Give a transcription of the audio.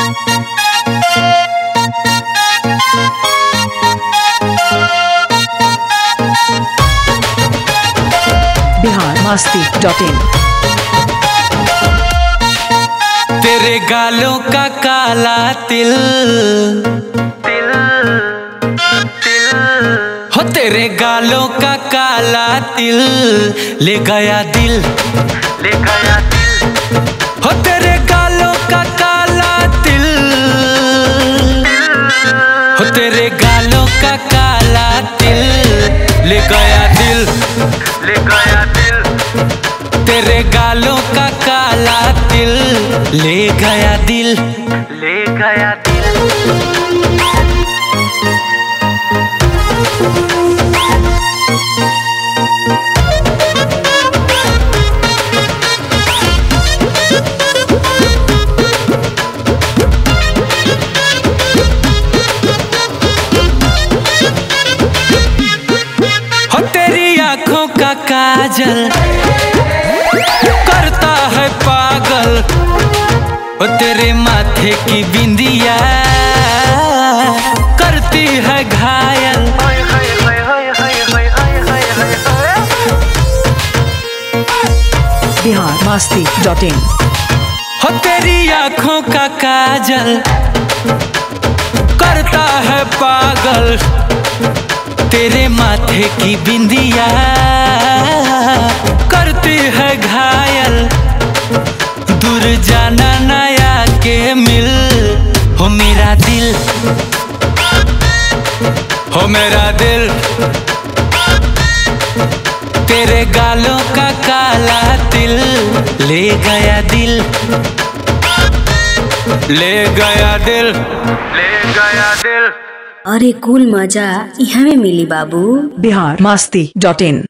biharmasti.in। तेरे गालों का काला तिल तिल तिल हो, तेरे गालों का काला तिल ले गया दिल, ले गया दिल हो, तेरे गालों का काला तिल हो, तेरे गालों का काला तिल ले गया दिल, ले गया दिल, तेरे गालों का काला तिल ले गया दिल, ले गया दिल। हो तेरी आंखों का काजल करता है पागल, ओ तेरे माथे की बिंदिया करती है घायल। biharmasti.in। हो तेरी आंखों का काजल करता है पागल, तेरे माथे की बिंदिया करती है घायल। दूर जाना नया के मिल, हो मेरा दिल, हो मेरा दिल, तेरे गालों का काला तिल ले गया दिल, ले गया दिल, ले गया दिल। अरे कुल मजा इहाँ में मिली बाबू। biharmasti.in।